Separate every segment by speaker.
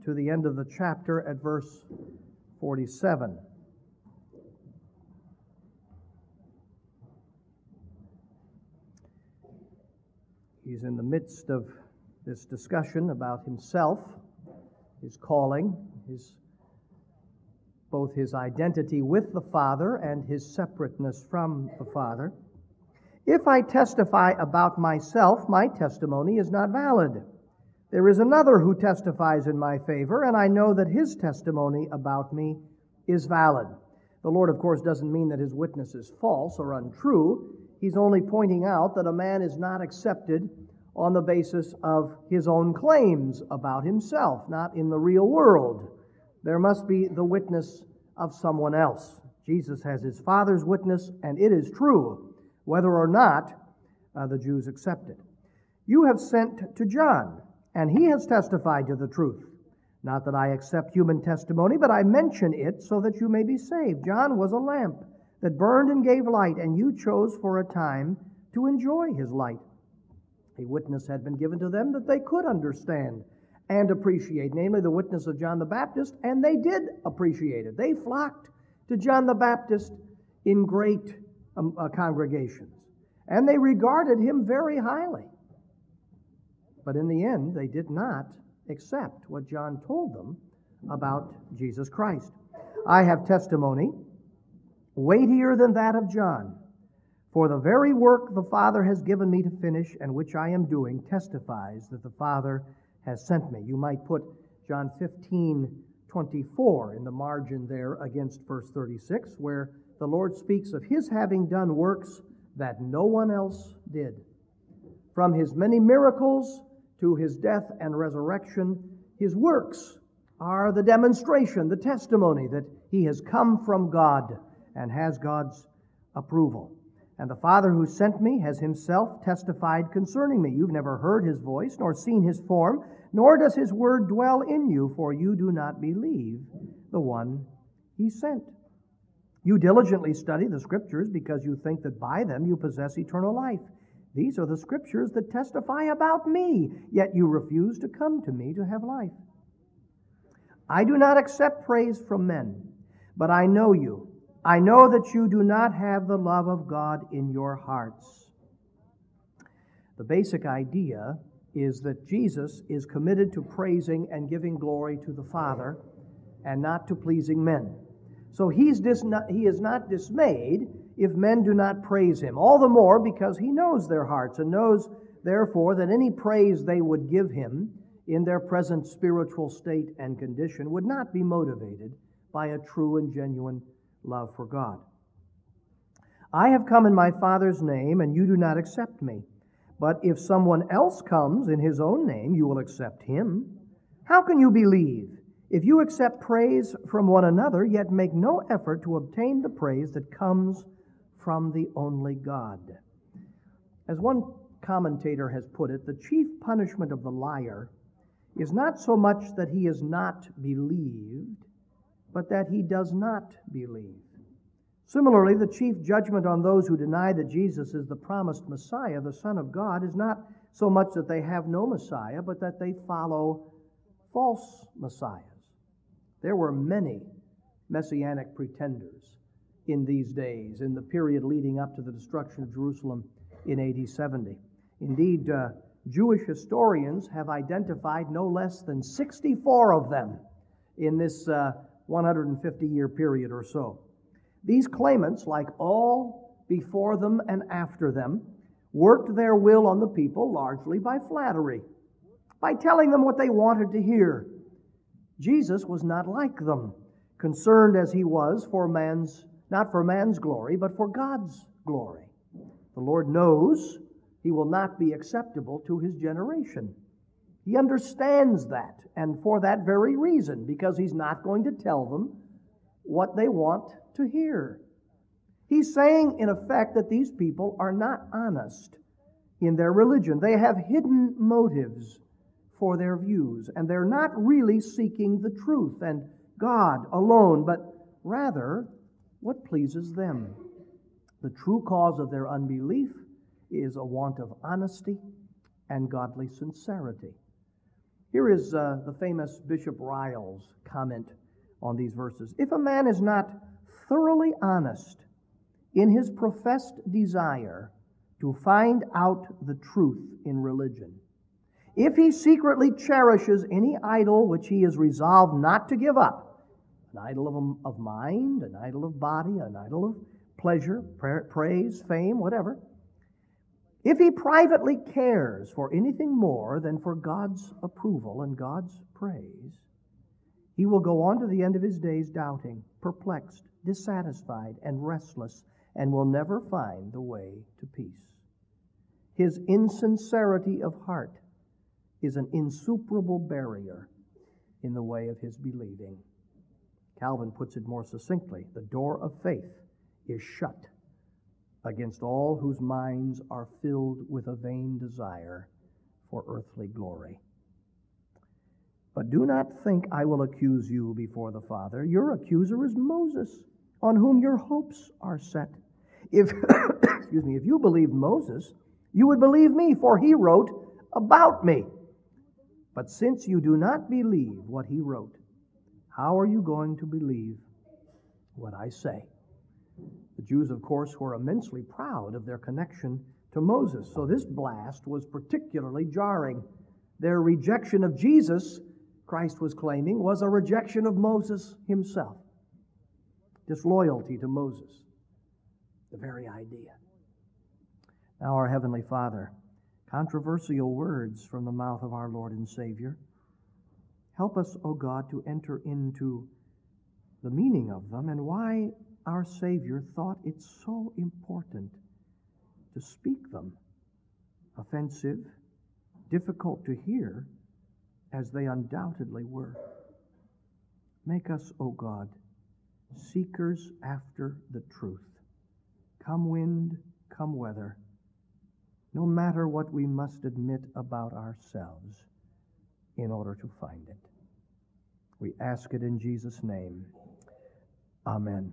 Speaker 1: to the end of the chapter at verse 47. He's in the midst of this discussion about himself, his calling, both his identity with the Father and his separateness from the Father. If I testify about myself, my testimony is not valid. There is another who testifies in my favor, and I know that his testimony about me is valid. The Lord, of course, doesn't mean that his witness is false or untrue. He's only pointing out that a man is not accepted on the basis of his own claims about himself, not in the real world. There must be the witness of someone else. Jesus has his Father's witness, and it is true, whether or not the Jews accept it. You have sent to John, and he has testified to the truth. Not that I accept human testimony, but I mention it so that you may be saved. John was a lamp that burned and gave light, and you chose for a time to enjoy his light. A witness had been given to them that they could understand and appreciate, namely the witness of John the Baptist, and they did appreciate it. They flocked to John the Baptist in great congregations, and they regarded him very highly. But in the end, they did not accept what John told them about Jesus Christ. I have testimony weightier than that of John, for the very work the Father has given me to finish, and which I am doing, testifies that the Father has sent me. You might put John 15:24 in the margin there against verse 36, where the Lord speaks of his having done works that no one else did. From his many miracles to his death and resurrection, his works are the demonstration, the testimony that he has come from God and has God's approval. And the Father who sent me has himself testified concerning me. You've never heard his voice, nor seen his form, nor does his word dwell in you, for you do not believe the one he sent. You diligently study the Scriptures because you think that by them you possess eternal life. These are the Scriptures that testify about me, yet you refuse to come to me to have life. I do not accept praise from men, but I know you. I know that you do not have the love of God in your hearts. The basic idea is that Jesus is committed to praising and giving glory to the Father and not to pleasing men. So he is not dismayed if men do not praise him, all the more because he knows their hearts and knows, therefore, that any praise they would give him in their present spiritual state and condition would not be motivated by a true and genuine love for God. I have come in my Father's name, and you do not accept me. But if someone else comes in his own name, you will accept him. How can you believe if you accept praise from one another, yet make no effort to obtain the praise that comes from the only God? As one commentator has put it, the chief punishment of the liar is not so much that he is not believed, but that he does not believe. Similarly, the chief judgment on those who deny that Jesus is the promised Messiah, the Son of God, is not so much that they have no Messiah, but that they follow false messiahs. There were many messianic pretenders in these days, in the period leading up to the destruction of Jerusalem in AD 70. Indeed, Jewish historians have identified no less than 64 of them in this 150-year period or so. These claimants, like all before them and after them, worked their will on the people largely by flattery, by telling them what they wanted to hear. Jesus was not like them, concerned as he was not for man's glory, but for God's glory. The Lord knows he will not be acceptable to his generation. He understands that, and for that very reason, because he's not going to tell them what they want to hear. He's saying, in effect, that these people are not honest in their religion. They have hidden motives for their views, and they're not really seeking the truth and God alone, but rather what pleases them. The true cause of their unbelief is a want of honesty and godly sincerity. Here is the famous Bishop Ryle's comment on these verses. If a man is not thoroughly honest in his professed desire to find out the truth in religion, if he secretly cherishes any idol which he is resolved not to give up, an idol of mind, an idol of body, an idol of pleasure, praise, fame, whatever, if he privately cares for anything more than for God's approval and God's praise, he will go on to the end of his days doubting, perplexed, dissatisfied, and restless, and will never find the way to peace. His insincerity of heart is an insuperable barrier in the way of his believing. Calvin puts it more succinctly: the door of faith is shut against all whose minds are filled with a vain desire for earthly glory. But do not think I will accuse you before the Father. Your accuser is Moses, on whom your hopes are set. If if you believed Moses, you would believe me, for he wrote about me. But since you do not believe what he wrote, how are you going to believe what I say? The Jews, of course, were immensely proud of their connection to Moses, so this blast was particularly jarring. Their rejection of Jesus, Christ was claiming, was a rejection of Moses himself. Disloyalty to Moses, the very idea. Now, our Heavenly Father, controversial words from the mouth of our Lord and Savior. Help us, O God, to enter into the meaning of them and why our Savior thought it so important to speak them. Offensive, difficult to hear, as they undoubtedly were. Make us, O God, seekers after the truth. Come wind, come weather, no matter what we must admit about ourselves in order to find it. We ask it in Jesus' name. Amen.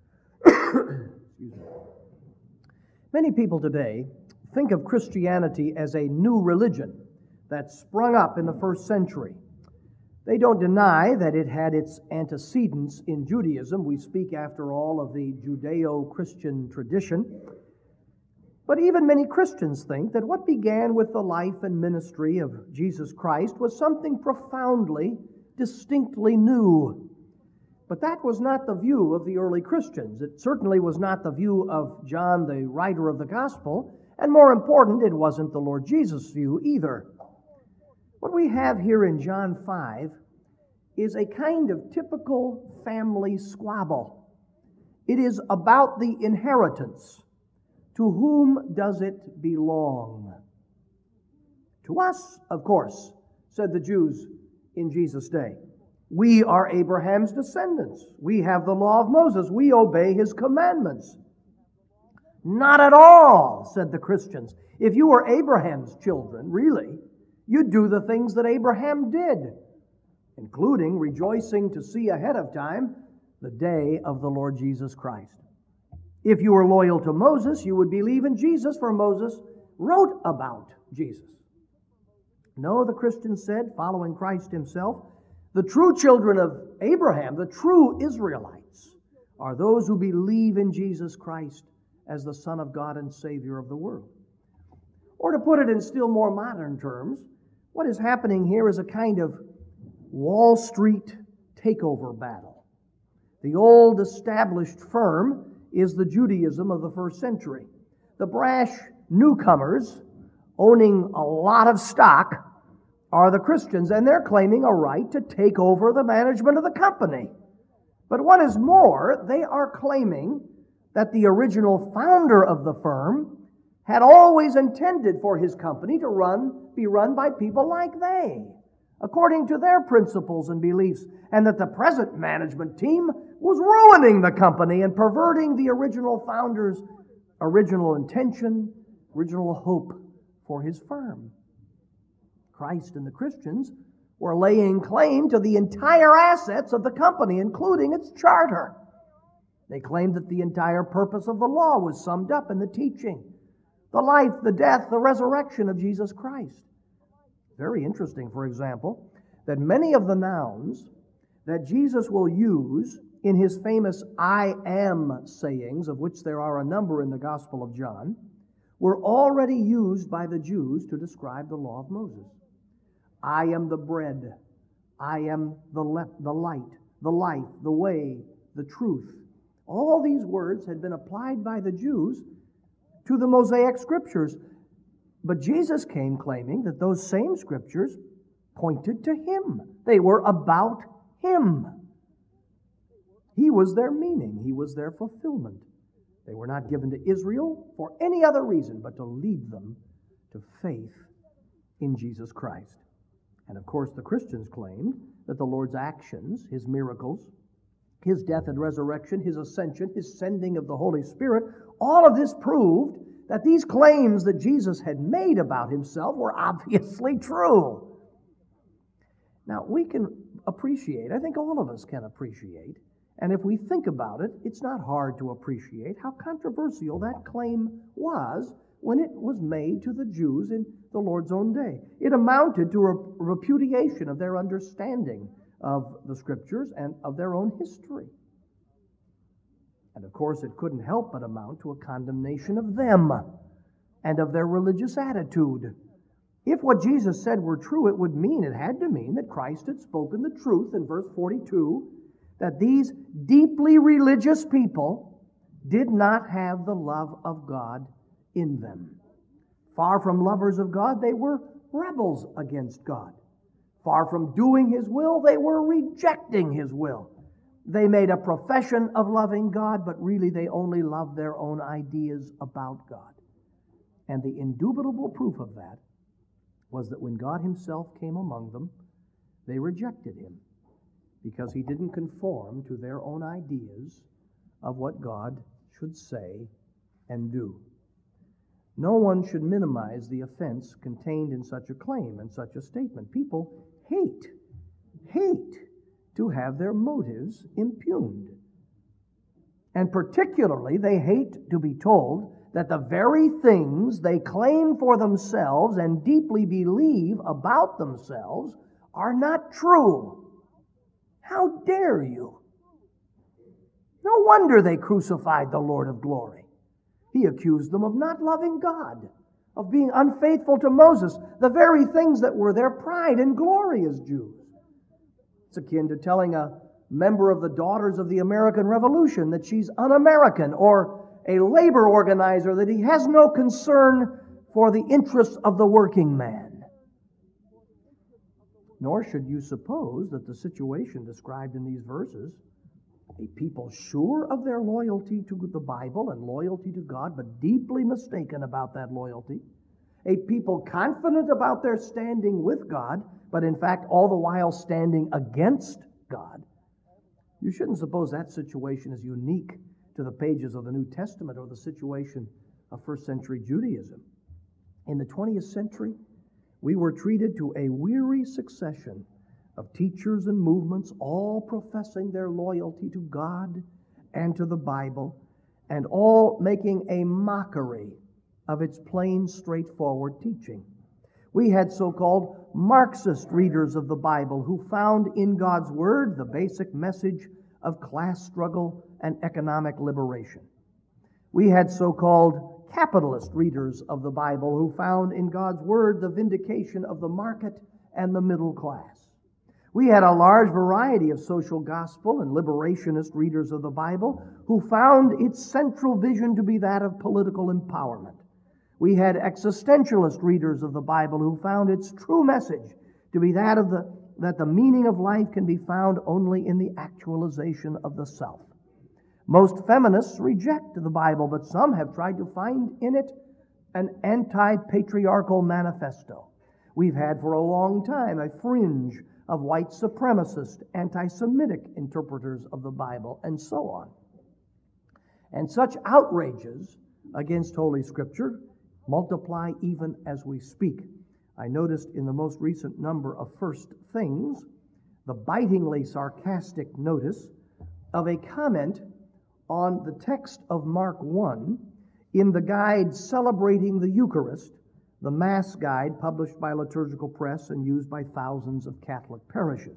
Speaker 1: Many people today think of Christianity as a new religion that sprung up in the first century. They don't deny that it had its antecedents in Judaism. We speak, after all, of the Judeo-Christian tradition. But even many Christians think that what began with the life and ministry of Jesus Christ was something profoundly, distinctly new. But that was not the view of the early Christians. It certainly was not the view of John, the writer of the Gospel, and more important, it wasn't the Lord Jesus' view either. What we have here in John 5 is a kind of typical family squabble. It is about the inheritance. To whom does it belong? To us, of course, said the Jews in Jesus' day. We are Abraham's descendants. We have the law of Moses. We obey his commandments. Not at all, said the Christians. If you were Abraham's children, really, you'd do the things that Abraham did, including rejoicing to see ahead of time the day of the Lord Jesus Christ. If you were loyal to Moses, you would believe in Jesus, for Moses wrote about Jesus. No, the Christians said, following Christ himself, the true children of Abraham, the true Israelites, are those who believe in Jesus Christ as the Son of God and Savior of the world. Or to put it in still more modern terms, what is happening here is a kind of Wall Street takeover battle. The old established firm is the Judaism of the first century. The brash newcomers owning a lot of stock are the Christians, and they're claiming a right to take over the management of the company. But what is more, they are claiming that the original founder of the firm had always intended for his company to be run by people like they, according to their principles and beliefs, and that the present management team was ruining the company and perverting the original founder's original intention, original hope for his firm. Christ and the Christians were laying claim to the entire assets of the company, including its charter. They claimed that the entire purpose of the law was summed up in the teaching, the life, the death, the resurrection of Jesus Christ. Very interesting, for example, that many of the nouns that Jesus will use in his famous I am sayings, of which there are a number in the Gospel of John, were already used by the Jews to describe the law of Moses. I am the bread. I am the light, the life, the way, the truth. All these words had been applied by the Jews to the Mosaic Scriptures. But Jesus came claiming that those same Scriptures pointed to Him. They were about Him. He was their meaning. He was their fulfillment. They were not given to Israel for any other reason but to lead them to faith in Jesus Christ. And of course, the Christians claimed that the Lord's actions, His miracles, His death and resurrection, His ascension, His sending of the Holy Spirit, all of this proved that these claims that Jesus had made about Himself were obviously true. Now, we can appreciate, I think all of us can appreciate, and if we think about it, it's not hard to appreciate how controversial that claim was when it was made to the Jews in the Lord's own day. It amounted to a repudiation of their understanding of the Scriptures and of their own history. And of course, it couldn't help but amount to a condemnation of them and of their religious attitude. If what Jesus said were true, it had to mean that Christ had spoken the truth in verse 42, that these deeply religious people did not have the love of God in them. Far from lovers of God, they were rebels against God. Far from doing His will, they were rejecting His will. They made a profession of loving God, but really they only loved their own ideas about God. And the indubitable proof of that was that when God Himself came among them, they rejected Him because He didn't conform to their own ideas of what God should say and do. No one should minimize the offense contained in such a claim and such a statement. People hate to have their motives impugned. And particularly, they hate to be told that the very things they claim for themselves and deeply believe about themselves are not true. How dare you? No wonder they crucified the Lord of glory. He accused them of not loving God, of being unfaithful to Moses, the very things that were their pride and glory as Jews. It's akin to telling a member of the Daughters of the American Revolution that she's un-American, or a labor organizer that he has no concern for the interests of the working man. Nor should you suppose that the situation described in these verses, a people sure of their loyalty to the Bible and loyalty to God, but deeply mistaken about that loyalty, a people confident about their standing with God, but in fact all the while standing against God. You shouldn't suppose that situation is unique to the pages of the New Testament or the situation of first century Judaism. In the 20th century, we were treated to a weary succession of teachers and movements, all professing their loyalty to God and to the Bible, and all making a mockery of its plain, straightforward teaching. We had so-called Marxist readers of the Bible who found in God's Word the basic message of class struggle and economic liberation. We had so-called capitalist readers of the Bible who found in God's Word the vindication of the market and the middle class. We had a large variety of social gospel and liberationist readers of the Bible who found its central vision to be that of political empowerment. We had existentialist readers of the Bible who found its true message to be that the meaning of life can be found only in the actualization of the self. Most feminists reject the Bible, but some have tried to find in it an anti-patriarchal manifesto. We've had for a long time a fringe of white supremacist, anti-Semitic interpreters of the Bible, and so on. And such outrages against Holy Scripture multiply even as we speak. I noticed in the most recent number of First Things the bitingly sarcastic notice of a comment on the text of Mark 1 in the guide Celebrating the Eucharist, the Mass Guide published by Liturgical Press and used by thousands of Catholic parishes.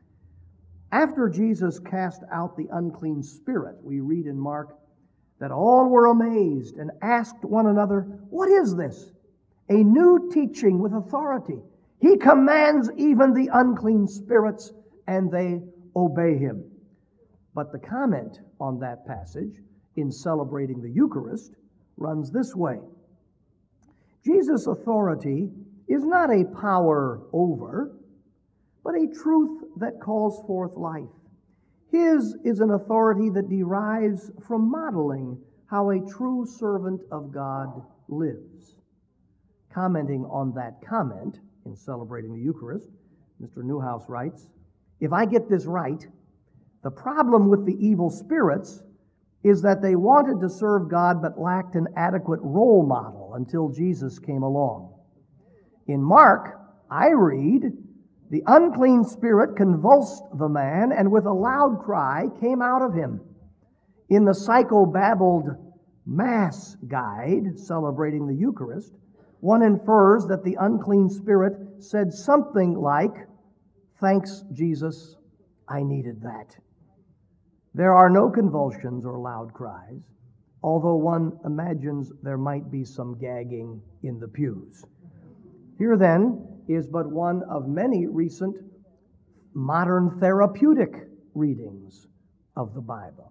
Speaker 1: After Jesus cast out the unclean spirit, we read in Mark that all were amazed and asked one another, "What is this? A new teaching with authority. He commands even the unclean spirits, and they obey him." But the comment on that passage in celebrating the Eucharist runs this way. Jesus' authority is not a power over, but a truth that calls forth life. His is an authority that derives from modeling how a true servant of God lives. Commenting on that comment in celebrating the Eucharist, Mr. Newhouse writes, "If I get this right, the problem with the evil spirits is that they wanted to serve God but lacked an adequate role model until Jesus came along. In Mark, I read, the unclean spirit convulsed the man and with a loud cry came out of him. In the psychobabbled Mass Guide celebrating the Eucharist, one infers that the unclean spirit said something like, "Thanks, Jesus, I needed that." There are no convulsions or loud cries, although one imagines there might be some gagging in the pews. Here, then, is but one of many recent modern therapeutic readings of the Bible.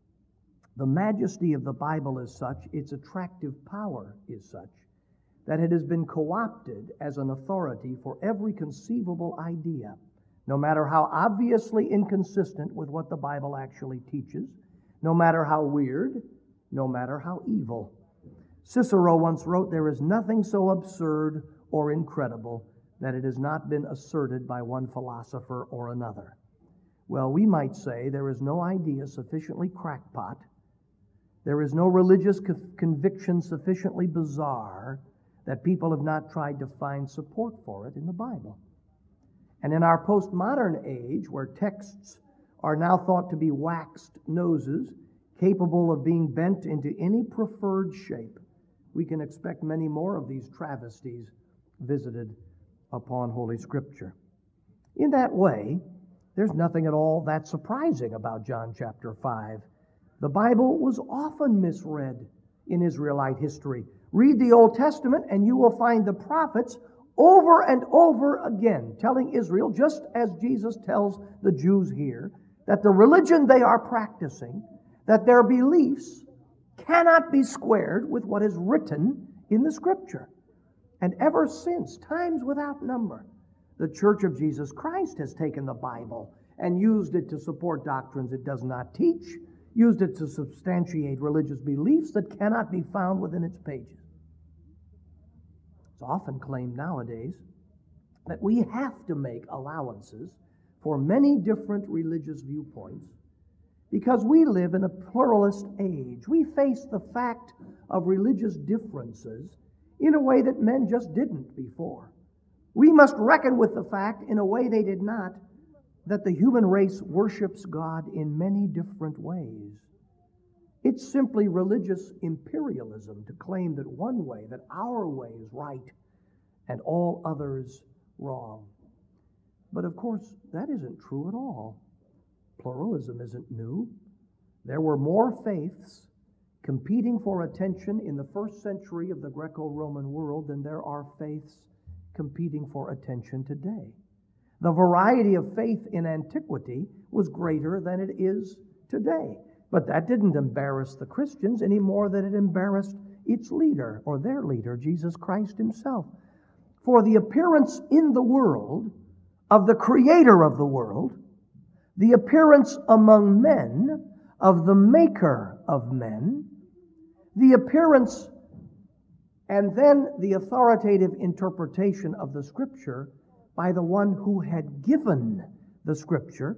Speaker 1: The majesty of the Bible is such, its attractive power is such, that it has been co-opted as an authority for every conceivable idea, no matter how obviously inconsistent with what the Bible actually teaches, no matter how weird, no matter how evil. Cicero once wrote, "There is nothing so absurd or incredible that it has not been asserted by one philosopher or another." Well, we might say there is no idea sufficiently crackpot, there is no religious conviction sufficiently bizarre that people have not tried to find support for it in the Bible. And in our postmodern age, where texts are now thought to be waxed noses, capable of being bent into any preferred shape, we can expect many more of these travesties visited upon Holy Scripture. In that way, there's nothing at all that surprising about John chapter 5. The Bible was often misread in Israelite history. Read the Old Testament and you will find the prophets over and over again telling Israel, just as Jesus tells the Jews here, that the religion they are practicing, that their beliefs cannot be squared with what is written in the Scripture. And ever since, times without number, the Church of Jesus Christ has taken the Bible and used it to support doctrines it does not teach, used it to substantiate religious beliefs that cannot be found within its pages. It's often claimed nowadays that we have to make allowances for many different religious viewpoints because we live in a pluralist age. We face the fact of religious differences in a way that men just didn't before. We must reckon with the fact, in a way they did not, that the human race worships God in many different ways. It's simply religious imperialism to claim that one way, that our way is right, and all others wrong. But of course, that isn't true at all. Pluralism isn't new. There were more faiths competing for attention in the first century of the Greco-Roman world than there are faiths competing for attention today. The variety of faith in antiquity was greater than it is today. But that didn't embarrass the Christians any more than it embarrassed its leader, or their leader, Jesus Christ himself. For the appearance in the world of the Creator of the world, the appearance among men of the Maker of men, the appearance and then the authoritative interpretation of the Scripture by the one who had given the Scripture,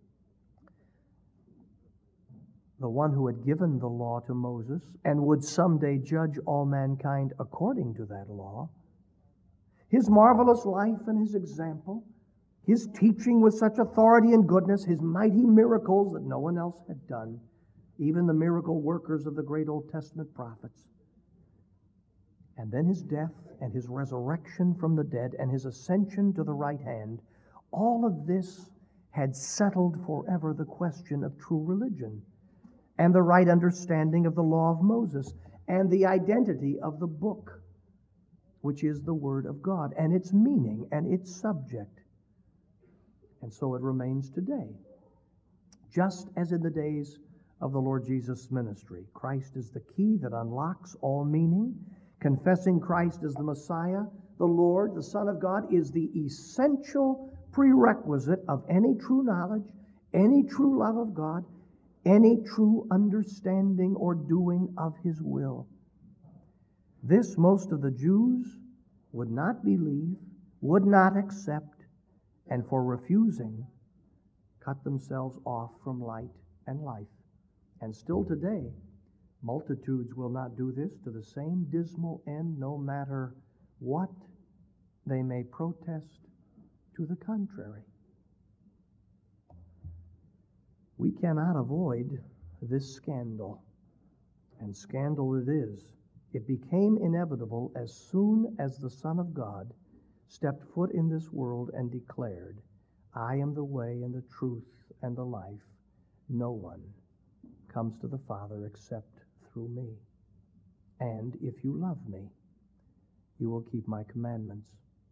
Speaker 1: the one who had given the law to Moses and would someday judge all mankind according to that law. His marvelous life and his example, his teaching with such authority and goodness, his mighty miracles that no one else had done, even the miracle workers of the great Old Testament prophets. and then his death and his resurrection from the dead and his ascension to the right hand, all of this had settled forever the question of true religion and the right understanding of the law of Moses and the identity of the book, which is the Word of God, and its meaning and its subject. And so it remains today. Just as in the days of the Lord Jesus' ministry, Christ is the key that unlocks all meaning. Confessing Christ as the Messiah, the Lord, the Son of God, is the essential prerequisite of any true knowledge, any true love of God, any true understanding or doing of His will. This most of the Jews would not believe, would not accept, and for refusing, cut themselves off from light and life. And still today, multitudes will not do this to the same dismal end, no matter what they may protest to the contrary. We cannot avoid this scandal, and scandal it is. It became inevitable as soon as the Son of God stepped foot in this world and declared, "I am the way and the truth and the life. No one comes to the Father except through me. And if you love me, you will keep my commandments."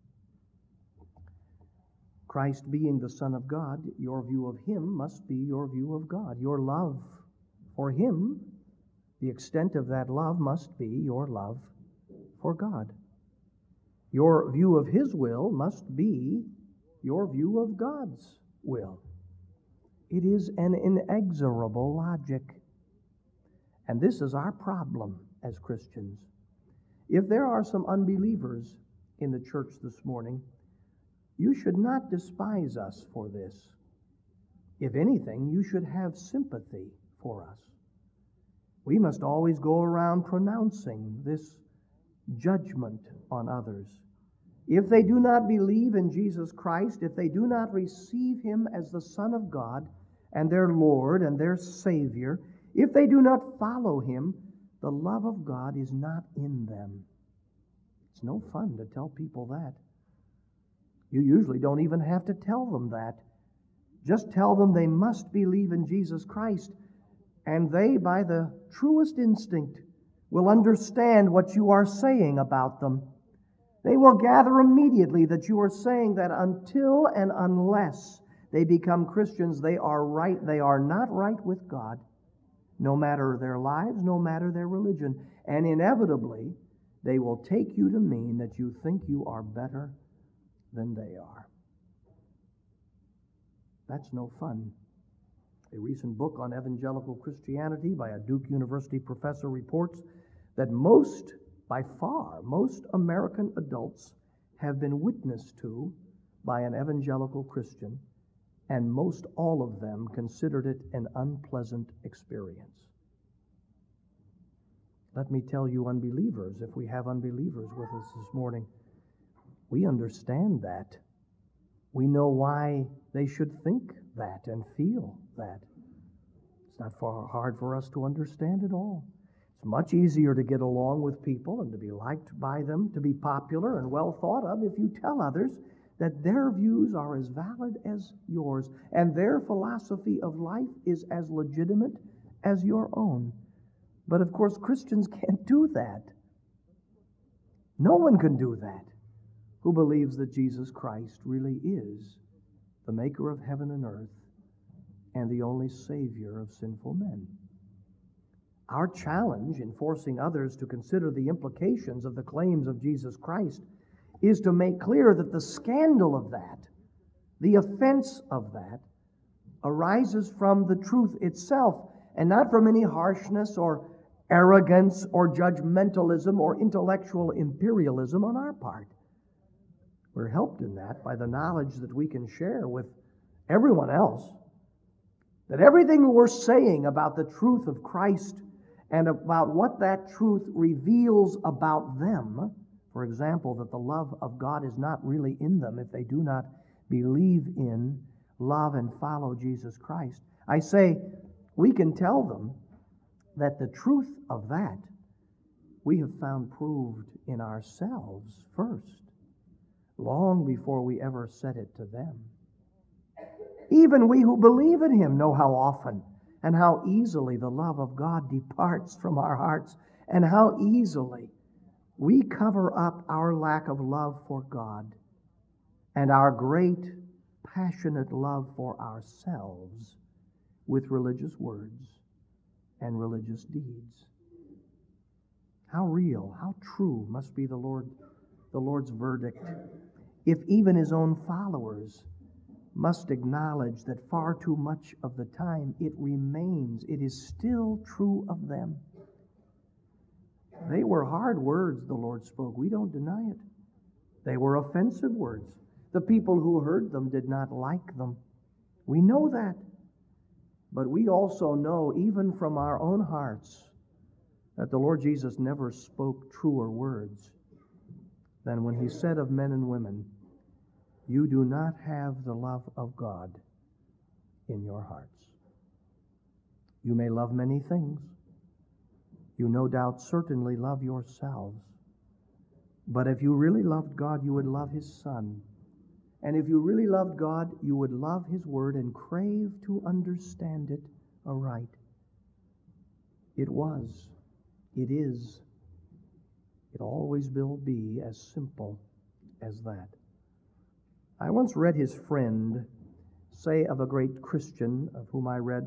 Speaker 1: Christ being the Son of God, your view of Him must be your view of God. Your love for Him, the extent of that love must be your love for God. Your view of His will must be your view of God's will. It is an inexorable logic. And this is our problem as Christians. If there are some unbelievers in the church this morning, you should not despise us for this. If anything, you should have sympathy for us. We must always go around pronouncing this judgment on others. If they do not believe in Jesus Christ, if they do not receive Him as the Son of God and their Lord and their Savior, if they do not follow Him, the love of God is not in them. It's no fun to tell people that. You usually don't even have to tell them that. Just tell them they must believe in Jesus Christ, and they, by the truest instinct, will understand what you are saying about them. They will gather immediately that you are saying that until and unless they become Christians, they are not right with God, no matter their lives, no matter their religion. And inevitably, they will take you to mean that you think you are better than they are. That's no fun. A recent book on evangelical Christianity by a Duke University professor reports that by far, most American adults have been witnessed to by an evangelical Christian, and most all of them considered it an unpleasant experience. Let me tell you, unbelievers, if we have unbelievers with us this morning, we understand that. We know why they should think that and feel that. It's not hard for us to understand at all. It's much easier to get along with people and to be liked by them, to be popular and well thought of if you tell others that their views are as valid as yours and their philosophy of life is as legitimate as your own. But of course, Christians can't do that. No one can do that who believes that Jesus Christ really is the maker of heaven and earth and the only Savior of sinful men. Our challenge in forcing others to consider the implications of the claims of Jesus Christ is to make clear that the scandal of that, the offense of that, arises from the truth itself and not from any harshness or arrogance or judgmentalism or intellectual imperialism on our part. We're helped in that by the knowledge that we can share with everyone else that everything we're saying about the truth of Christ and about what that truth reveals about them, for example, that the love of God is not really in them if they do not believe in, love, and follow Jesus Christ. I say we can tell them that the truth of that we have found proved in ourselves first, long before we ever said it to them. Even we who believe in Him know how often and how easily the love of God departs from our hearts, and how easily we cover up our lack of love for God and our great, passionate love for ourselves with religious words and religious deeds. How real, how true must be the Lord's verdict if even His own followers must acknowledge that far too much of the time it is still true of them. They were hard words the Lord spoke. We don't deny it. They were offensive words. The people who heard them did not like them. We know that. But we also know, even from our own hearts, that the Lord Jesus never spoke truer words than when He said of men and women, "You do not have the love of God in your hearts." You may love many things. You no doubt certainly love yourselves. But if you really loved God, you would love His Son. And if you really loved God, you would love His Word and crave to understand it aright. It was, it is, it always will be as simple as that. I once read his friend say of a great Christian of whom I read,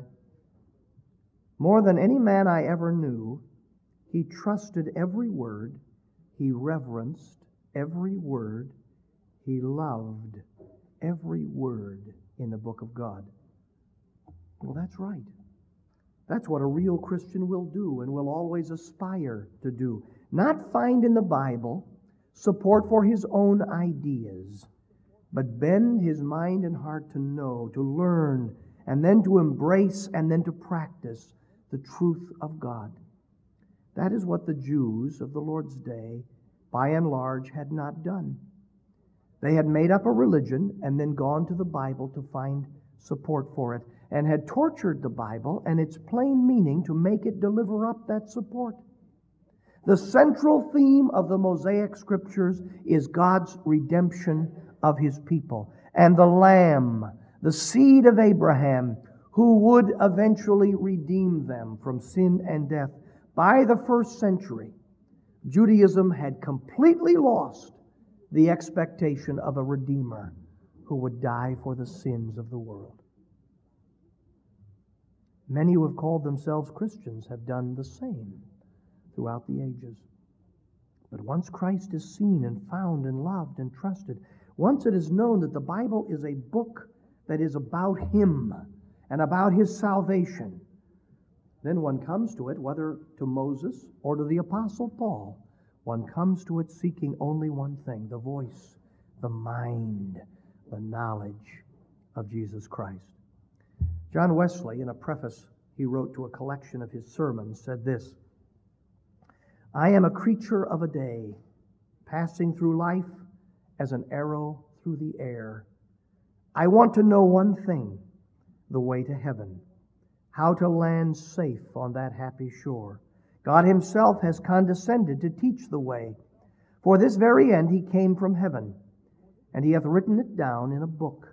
Speaker 1: "More than any man I ever knew, he trusted every word, he reverenced every word, he loved every word in the book of God." Well, that's right. That's what a real Christian will do and will always aspire to do. Not find in the Bible support for his own ideas, but bend his mind and heart to know, to learn, and then to embrace and then to practice the truth of God. That is what the Jews of the Lord's day, by and large, had not done. They had made up a religion and then gone to the Bible to find support for it, and had tortured the Bible and its plain meaning to make it deliver up that support. The central theme of the Mosaic Scriptures is God's redemption of His people, and the Lamb, the seed of Abraham, who would eventually redeem them from sin and death. By the first century, Judaism had completely lost the expectation of a Redeemer who would die for the sins of the world. Many who have called themselves Christians have done the same throughout the ages. But once Christ is seen and found and loved and trusted, once it is known that the Bible is a book that is about Him and about His salvation, then one comes to it, whether to Moses or to the Apostle Paul, one comes to it seeking only one thing: the voice, the mind, the knowledge of Jesus Christ. John Wesley, in a preface he wrote to a collection of his sermons, said this: "I am a creature of a day, passing through life as an arrow through the air. I want to know one thing, the way to heaven, how to land safe on that happy shore. God Himself has condescended to teach the way. For this very end He came from heaven, and He hath written it down in a book.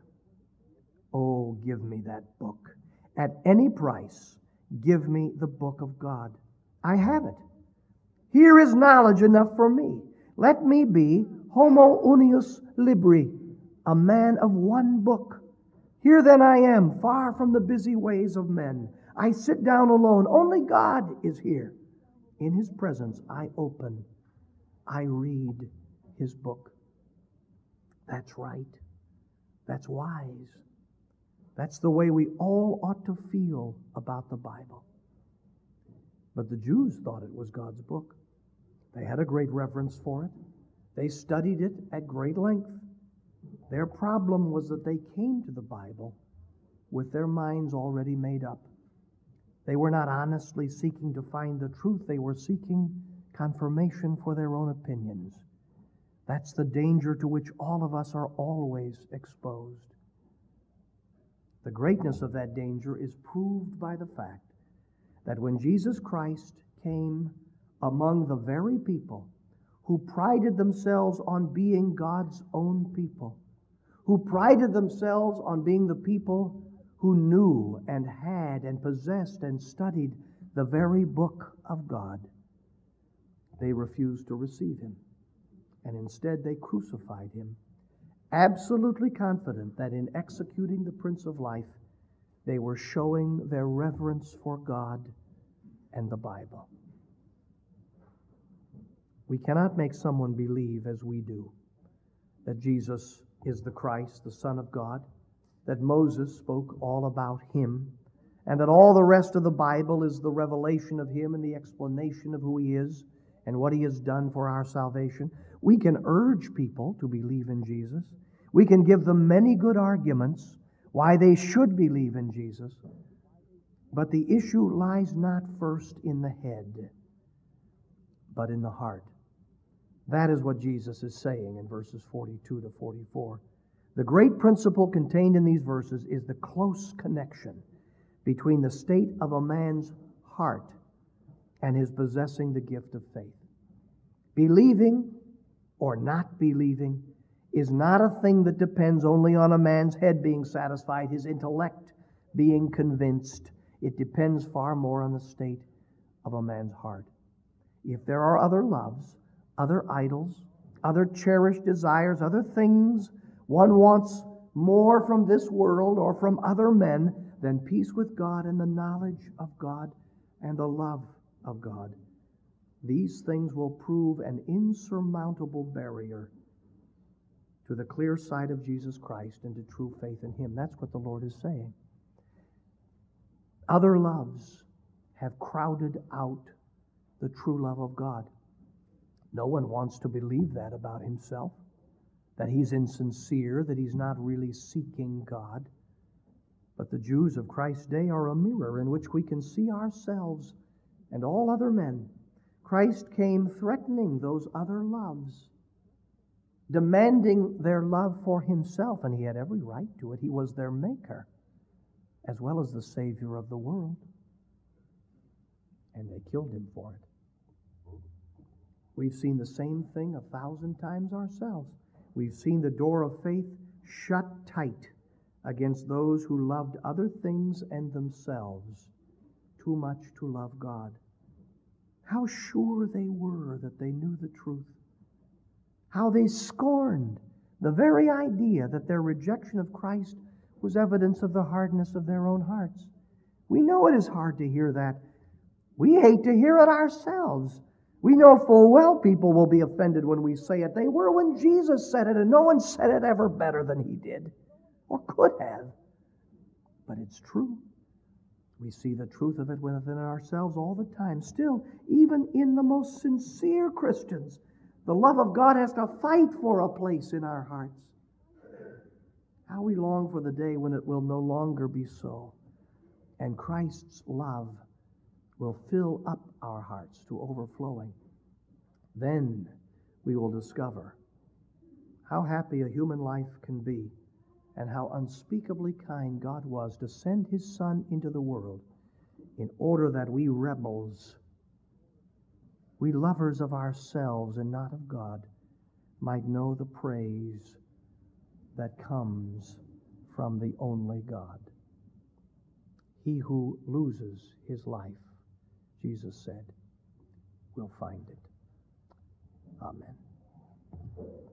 Speaker 1: Oh, give me that book. At any price, give me the book of God. I have it. Here is knowledge enough for me. Let me be homo unius libri, a man of one book. Here then I am, far from the busy ways of men. I sit down alone. Only God is here. In His presence I open. I read His book." That's right. That's wise. That's the way we all ought to feel about the Bible. But the Jews thought it was God's book. They had a great reverence for it. They studied it at great length. Their problem was that they came to the Bible with their minds already made up. They were not honestly seeking to find the truth. They were seeking confirmation for their own opinions. That's the danger to which all of us are always exposed. The greatness of that danger is proved by the fact that when Jesus Christ came among the very people who prided themselves on being God's own people, who prided themselves on being the people who knew and had and possessed and studied the very book of God. They refused to receive him, and instead they crucified him, absolutely confident that in executing the Prince of Life, they were showing their reverence for God and the Bible. We cannot make someone believe as we do that Jesus is the Christ, the Son of God, that Moses spoke all about him, and that all the rest of the Bible is the revelation of him and the explanation of who he is and what he has done for our salvation. We can urge people to believe in Jesus. We can give them many good arguments why they should believe in Jesus. But the issue lies not first in the head, but in the heart. That is what Jesus is saying in verses 42 to 44. The great principle contained in these verses is the close connection between the state of a man's heart and his possessing the gift of faith. Believing or not believing is not a thing that depends only on a man's head being satisfied, his intellect being convinced. It depends far more on the state of a man's heart. If there are other loves, other idols, other cherished desires, other things one wants more from this world or from other men than peace with God and the knowledge of God and the love of God, these things will prove an insurmountable barrier to the clear sight of Jesus Christ and to true faith in him. That's what the Lord is saying. Other loves have crowded out the true love of God. No one wants to believe that about himself, that he's insincere, that he's not really seeking God. But the Jews of Christ's day are a mirror in which we can see ourselves and all other men. Christ came threatening those other loves, demanding their love for himself, and he had every right to it. He was their maker, as well as the Savior of the world. And they killed him for it. We've seen the same thing 1,000 times ourselves. We've seen the door of faith shut tight against those who loved other things and themselves too much to love God. How sure they were that they knew the truth. How they scorned the very idea that their rejection of Christ was evidence of the hardness of their own hearts. We know it is hard to hear that. We hate to hear it ourselves. We know full well people will be offended when we say it. They were when Jesus said it, and no one said it ever better than he did, or could have. But it's true. We see the truth of it within ourselves all the time. Still, even in the most sincere Christians, the love of God has to fight for a place in our hearts. How we long for the day when it will no longer be so, and Christ's love will fill up our hearts to overflowing. Then we will discover how happy a human life can be and how unspeakably kind God was to send his Son into the world in order that we rebels, we lovers of ourselves and not of God, might know the praise that comes from the only God. He who loses his life, Jesus said, will find it. Amen.